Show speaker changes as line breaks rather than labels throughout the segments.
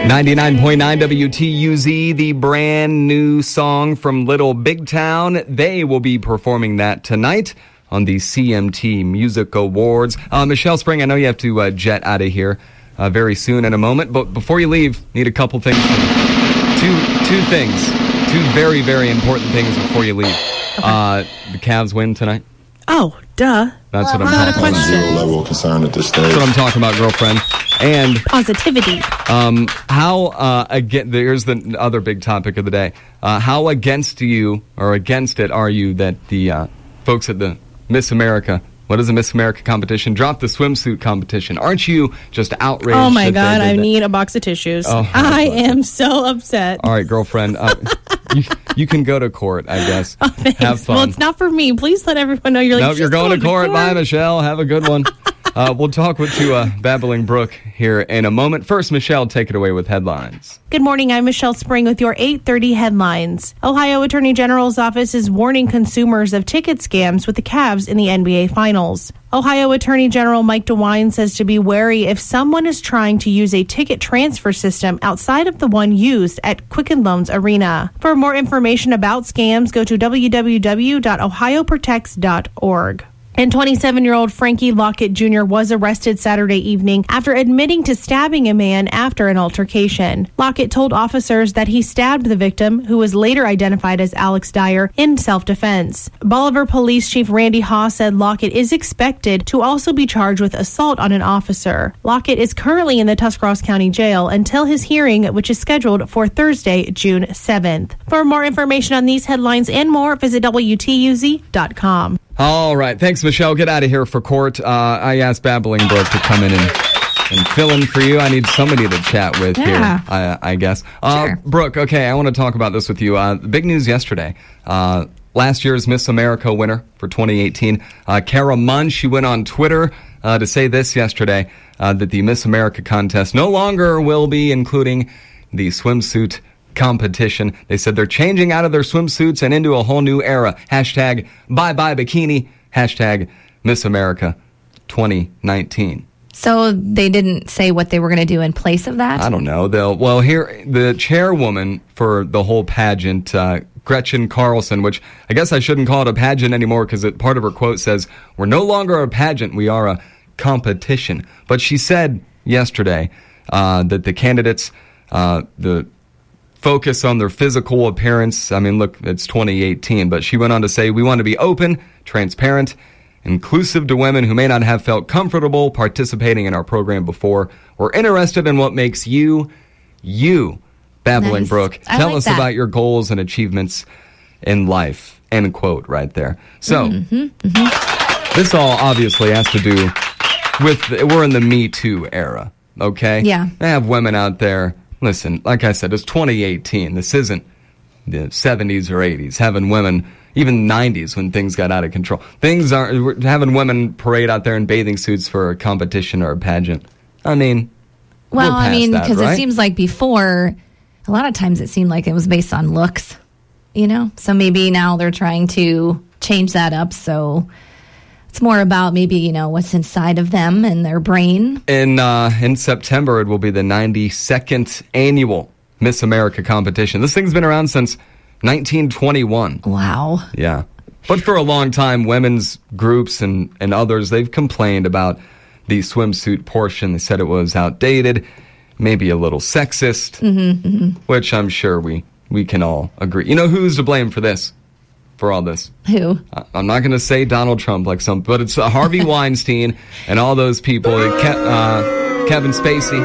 99.9 WTUZ, the brand new song from Little Big Town. They will be performing that tonight on the CMT Music Awards. Michelle Spring, I know you have to jet out of here very soon in a moment, but before you leave, need a couple things. Two things. Two very, very important things before you leave. Okay. The Cavs win tonight.
Oh, duh.
That's what I'm talking about.
Zero level of concern at this stage.
That's what I'm talking about, girlfriend. And
positivity.
There's the other big topic of the day. How against you or against it are you that the folks at the Miss America, what is the Miss America competition, dropped the swimsuit competition? Aren't you just outraged?
Oh my God, I need a box of tissues. Oh, I am so upset.
All right, girlfriend. You can go to court, I guess.
Oh, thanks.
Have fun.
Well, it's not for me. Please let everyone know you're like,
nope, you're going to court. Bye, Michelle. Have a good one. We'll talk to Babbling Brook here in a moment. First, Michelle, take it away with headlines.
Good morning. I'm Michelle Spring with your 8:30 headlines. Ohio Attorney General's office is warning consumers of ticket scams with the Cavs in the NBA Finals. Ohio Attorney General Mike DeWine says to be wary if someone is trying to use a ticket transfer system outside of the one used at Quicken Loans Arena. For more information about scams, go to www.ohioprotects.org. And 27-year-old Frankie Lockett Jr. was arrested Saturday evening after admitting to stabbing a man after an altercation. Lockett told officers that he stabbed the victim, who was later identified as Alex Dyer, in self-defense. Bolivar Police Chief Randy Haas said Lockett is expected to also be charged with assault on an officer. Lockett is currently in the Tuscarawas County Jail until his hearing, which is scheduled for Thursday, June 7th. For more information on these headlines and more, visit WTUZ.com.
All right. Thanks, Michelle. Get out of here for court. I asked Babbling Brook to come in and fill in for you. I need somebody to chat with here, I guess.
Sure.
Brooke, okay, I want to talk about this with you. The big news yesterday. Last year's Miss America winner for 2018, Kara Munn, she went on Twitter to say this yesterday, that the Miss America contest no longer will be including the swimsuit competition. They said they're changing out of their swimsuits and into a whole new era. Hashtag bye-bye bikini. Hashtag Miss America 2019.
So they didn't say what they were going to do in place of that?
I don't know. Here, the chairwoman for the whole pageant, Gretchen Carlson, which I guess I shouldn't call it a pageant anymore because part of her quote says, "We're no longer a pageant, we are a competition." But she said yesterday that the candidates, the focus on their physical appearance. I mean, look, it's 2018, but she went on to say, "We want to be open, transparent, inclusive to women who may not have felt comfortable participating in our program before. We're interested in what makes you, Babbling
Nice.
Brook.
I
Tell
like
us
that.
about your goals and achievements in life." End quote right there. So, this all obviously has to do with, we're in the Me Too era, okay?
Yeah.
They have women out there. Listen, like I said, it's 2018. This isn't the 70s or 80s, having women, even 90s when things got out of control. We're having women parade out there in bathing suits for a competition or a pageant. I mean,
Well,
we're past that,
because
right?
it seems like before, a lot of times it seemed like it was based on looks, So maybe now they're trying to change that up. So it's more about maybe, what's inside of them and their brain.
In September, it will be the 92nd annual Miss America competition. This thing's been around since 1921.
Wow.
Yeah. But for a long time, women's groups and others, they've complained about the swimsuit portion. They said it was outdated, maybe a little sexist, which I'm sure we can all agree. You know who's to blame for this? For all this?
Who?
I'm not going to say Donald Trump but it's Harvey Weinstein and all those people. Kevin Spacey,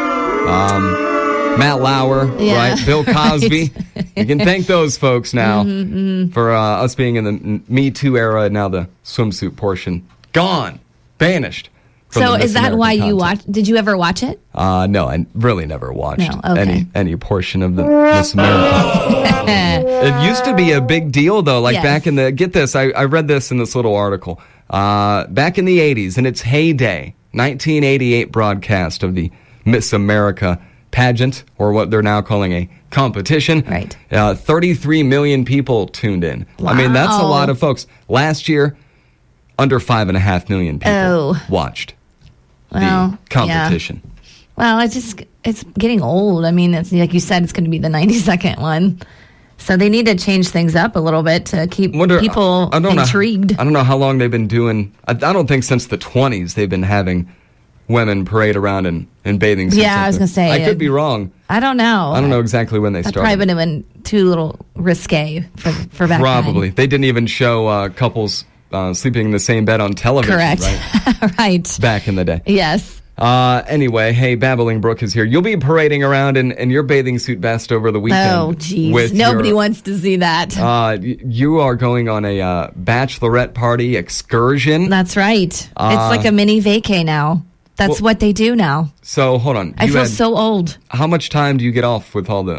Matt Lauer, right? Bill Cosby. You can thank those folks now for us being in the Me Too era, and now the swimsuit portion gone, banished.
So is that why you watched? Did you ever watch it?
No, I really never watched
okay.
any portion of the Miss America. It used to be a big deal, though. Like back in get this, I read this in this little article. Back in the 80s, in its heyday, 1988 broadcast of the Miss America pageant, or what they're now calling a competition.
Right.
33 million people tuned in.
Wow.
I mean, that's a lot of folks. Last year, under 5.5 million people watched the competition.
Yeah. Well, it's getting old. I mean, it's, like you said, it's going to be the 92nd one. So they need to change things up a little bit to keep people intrigued.
I don't know how long they've been doing. I don't think since the 20s they've been having women parade around in bathing suits.
Yeah, I was going to say.
I could be wrong.
I don't know.
I don't know exactly when they started.
That probably would have been too little risque for back
Probably.
then.
They didn't even show couples sleeping in the same bed on television.
Correct.
Right?
Right.
Back in the day.
Yes.
Anyway, hey, Babbling Brook is here. You'll be parading around in your bathing suit vest over the weekend.
Oh, geez. Nobody wants to see that.
You are going on a bachelorette party excursion.
That's right. It's like a mini vacay now. That's what they do now.
So, hold on.
I feel so old.
How much time do you get off with all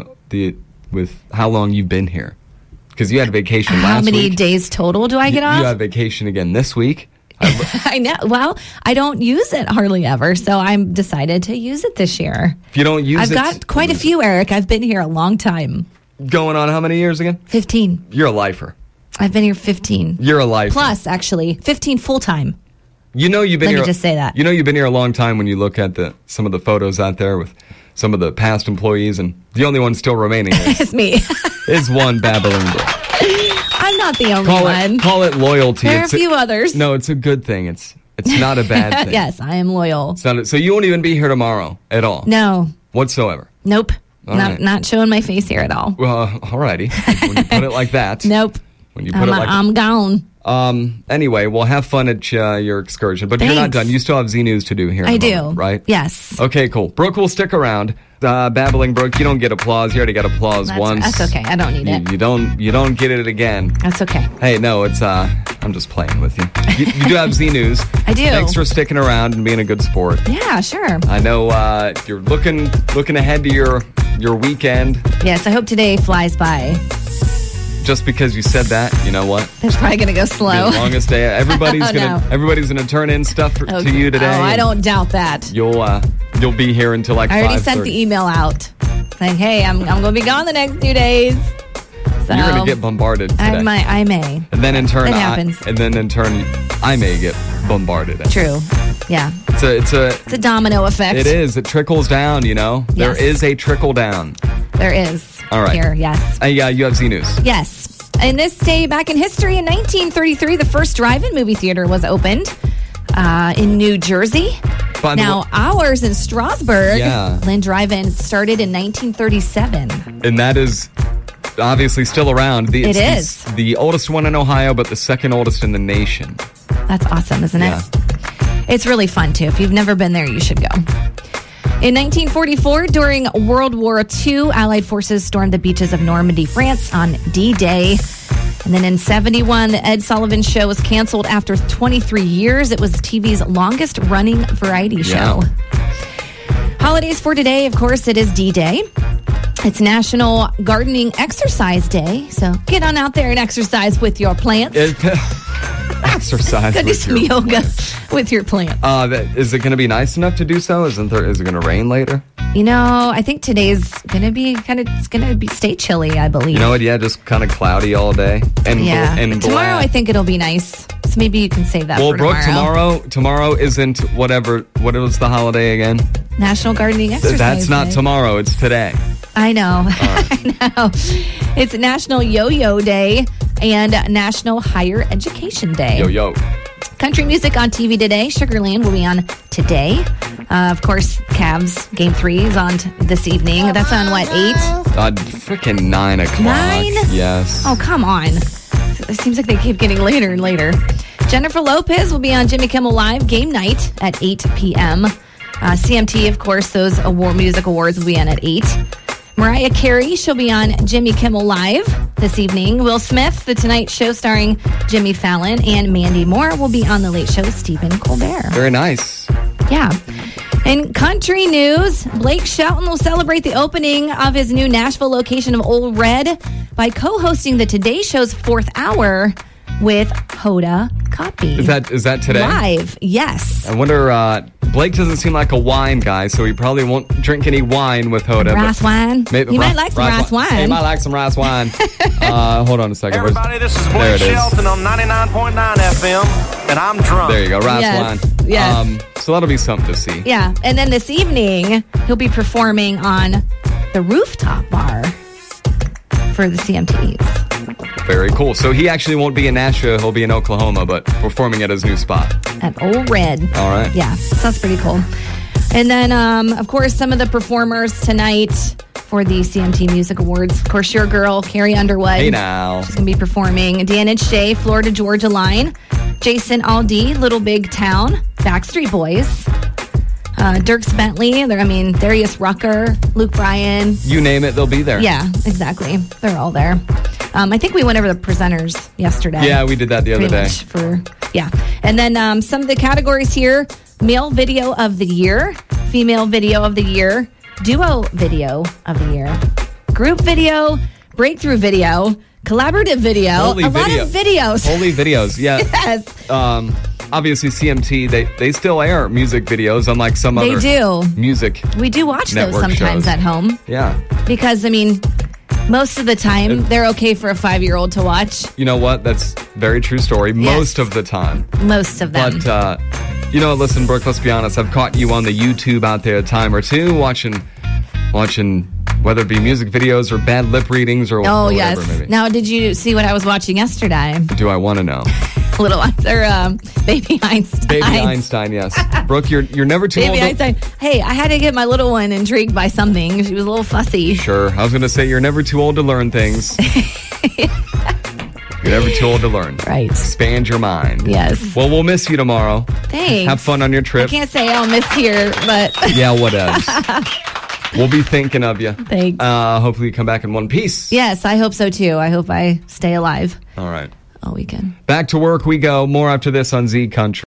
with how long you've been here? Because you had vacation last week.
How many days total do I get off?
You have vacation again this week.
I know. Well, I don't use it hardly ever, so I'm decided to use it this year.
If you don't use
I've got quite a few, Eric. I've been here a long time.
Going on how many years again?
15.
You're a lifer.
I've been here 15.
You're a lifer.
Plus, actually, 15 full-time.
You know you've been here.
Let me just say that.
You know you've been here a long time when you look at some of the photos out there with some of the past employees, and the only one still remaining
is me.
is one Babbling Brook.
I'm not the only one.
Call it loyalty.
There are a few others.
No, it's a good thing. It's not a bad thing.
Yes, I am loyal.
So you won't even be here tomorrow at all?
No.
Whatsoever?
Nope.
Right.
Not showing my face here at all.
Well, alrighty. When you put it like that.
Nope.
When you put it like
I'm gone.
Anyway, we'll have fun at your excursion. But
Thanks.
You're not done. You still have Z News to do here.
I do.
Moment, right?
Yes.
Okay, cool. Brooke will stick around. Babbling Brook, you don't get applause. You already got applause once.
That's okay. I don't need it.
You don't get it again.
That's okay.
Hey, no, it's I'm just playing with you. You do have Z News.
I do.
Thanks for sticking around and being a good sport.
Yeah, sure.
I know you're looking ahead to your weekend.
Yes, I hope today flies by.
Just because you said that, you know what?
It's probably going to go slow.
The longest day. Everybody's gonna turn in stuff to you today.
Oh, I don't doubt that.
You'll be here until like 5:30.
I already sent the email out saying, "Hey, I'm going to be gone the next few days." So
you're going to get bombarded today.
I may.
And then in turn,
it happens.
I may get bombarded.
True. Yeah.
It's
a domino effect.
It is. It trickles down. You know,
Yes.
There is a trickle down.
There is.
All right.
Here, yes.
Yeah, you have Z News.
Yes. In this day back in history, in 1933, the first drive-in movie theater was opened in New Jersey. Now, ours in Strasburg, Lynn Drive-In started in 1937.
And that is obviously still around.
It is.
The oldest one in Ohio, but the second oldest in the nation.
That's awesome, isn't it? It's really fun, too. If you've never been there, you should go. In 1944, during World War II, Allied forces stormed the beaches of Normandy, France on D-Day. And then in 1971, the Ed Sullivan Show was canceled after 23 years. It was TV's longest-running variety show. Holidays for today, of course, it is D-Day. It's National Gardening Exercise Day, so get on out there and exercise with your plants.
Exercise
do some yoga with your plants.
Is it going to be nice enough to do so? Is it going to rain later?
You know, I think today's going to be stay chilly, I believe.
You know what? Yeah, just kind of cloudy all day. And
tomorrow I think it'll be nice. So maybe you can save that for tomorrow.
Brooke, tomorrow isn't what was the holiday again?
National Gardening Exercise
That's not
Day.
Tomorrow, it's today.
I know. I know. It's National Yo-Yo Day and National Higher Education Day.
Yo-yo.
Country music on TV today. Sugarland will be on today. Of course, Cavs Game 3 is on this evening. That's on what, 8?
Freaking 9 o'clock.
9?
Yes.
Oh, come on. It seems like they keep getting later and later. Jennifer Lopez will be on Jimmy Kimmel Live Game Night at 8 p.m. CMT, of course, those music awards will be on at 8. Mariah Carey, she'll be on Jimmy Kimmel Live this evening. Will Smith, The Tonight Show starring Jimmy Fallon, and Mandy Moore will be on The Late Show with Stephen Colbert.
Very nice.
Yeah. In country news, Blake Shelton will celebrate the opening of his new Nashville location of Old Red by co-hosting the Today Show's 4th hour with Hoda Kotb.
Is that today?
Live, yes.
I wonder, Blake doesn't seem like a wine guy, so he probably won't drink any wine with Hoda.
Rice wine. He might like some rice wine.
He might like some rice wine. Hold on a second.
Everybody, this is Blake Shelton on 99.9 FM, and I'm drunk.
There you go, rice wine.
Yes.
So that'll be something to see.
Yeah, and then this evening, he'll be performing on the rooftop bar for the CMTs.
Very cool. So he actually won't be in Nashville. He'll be in Oklahoma, but performing at his new spot.
At Old Red.
All right.
Yeah, sounds pretty cool. And then, of course, some of the performers tonight for the CMT Music Awards. Of course, your girl, Carrie Underwood.
Hey now.
She's going to be performing. Dan and Shay, Florida Georgia Line. Jason Aldean, Little Big Town. Backstreet Boys. Dierks Bentley. Darius Rucker. Luke Bryan.
You name it, they'll be there.
Yeah, exactly. They're all there. I think we went over the presenters yesterday.
Yeah, we did that the other day.
And then some of the categories here: male video of the year, female video of the year, duo video of the year, group video, breakthrough video, collaborative video,
Holy
lot of videos.
Holy videos, yeah.
Yes.
Obviously, CMT, they still air music videos, unlike some other music
We do watch those
network
sometimes
shows.
at home.
Yeah.
Because, most of the time, they're okay for a 5-year-old to watch.
You know what? That's a very true story.
Yes.
Most of the time.
Most of them.
But, listen, Brooke, let's be honest. I've caught you on the YouTube out there a time or two watching whether it be music videos or bad lip readings or whatever.
Yes.
Maybe.
Now, did you see what I was watching yesterday?
Do I want to know?
Little Baby Einstein.
Baby Einstein, yes. Brooke, you're never too old.
Baby Einstein. Hey, I had to get my little one intrigued by something. She was a little fussy.
Sure. I was going to say you're never too old to learn things. You're never too old to learn.
Right.
Expand your mind.
Yes.
Well, we'll miss you tomorrow.
Thanks.
Have fun on your trip.
I can't say I'll miss here, but...
Yeah, whatevs. We'll be thinking of you.
Thanks.
Hopefully you come back in one piece.
Yes, I hope so too. I hope I stay alive
All right.
all weekend.
Back to work we go. More after this on Z Country.